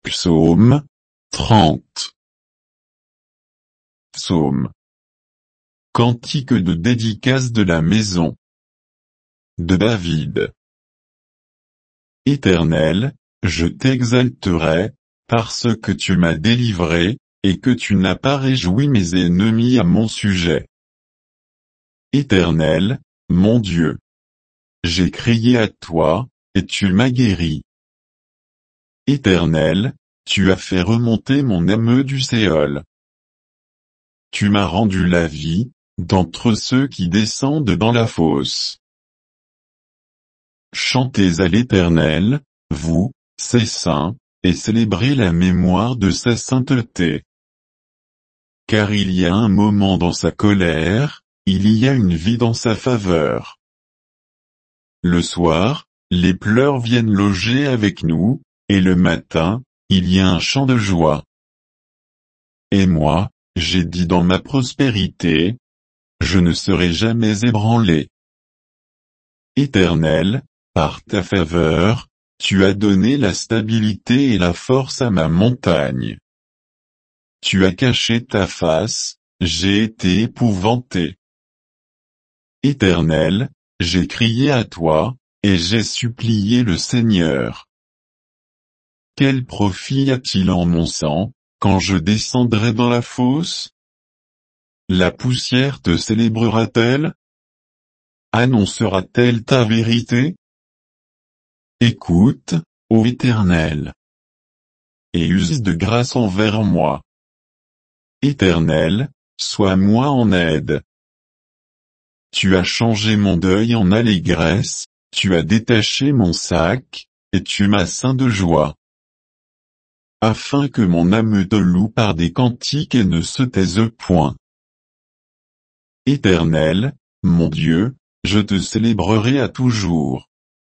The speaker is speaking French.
Psaume 30. Psaume. Cantique de dédicace de la maison de David. Éternel, je t'exalterai, parce que tu m'as délivré, et que tu n'as pas réjoui mes ennemis à mon sujet. Éternel, mon Dieu, j'ai crié à toi, et tu m'as guéri. Éternel, tu as fait remonter mon âme du Séol. Tu m'as rendu la vie, d'entre ceux qui descendent dans la fosse. Chantez à l'Éternel, vous, ses saints, et célébrez la mémoire de sa sainteté. Car il y a un moment dans sa colère, il y a une vie dans sa faveur. Le soir, les pleurs viennent loger avec nous, et le matin, il y a un chant de joie. Et moi, j'ai dit dans ma prospérité, je ne serai jamais ébranlé. Éternel, par ta faveur, tu as donné la stabilité et la force à ma montagne. Tu as caché ta face, j'ai été épouvanté. Éternel, j'ai crié à toi, et j'ai supplié le Seigneur. Quel profit y a-t-il en mon sang, quand je descendrai dans la fosse? La poussière te célébrera-t-elle? Annoncera-t-elle ta vérité? Écoute, ô Éternel, et use de grâce envers moi. Éternel, sois-moi en aide. Tu as changé mon deuil en allégresse, tu as détaché mon sac, et tu m'as ceint de joie. Afin que mon âme te loue par des cantiques et ne se taise point. Éternel, mon Dieu, je te célébrerai à toujours.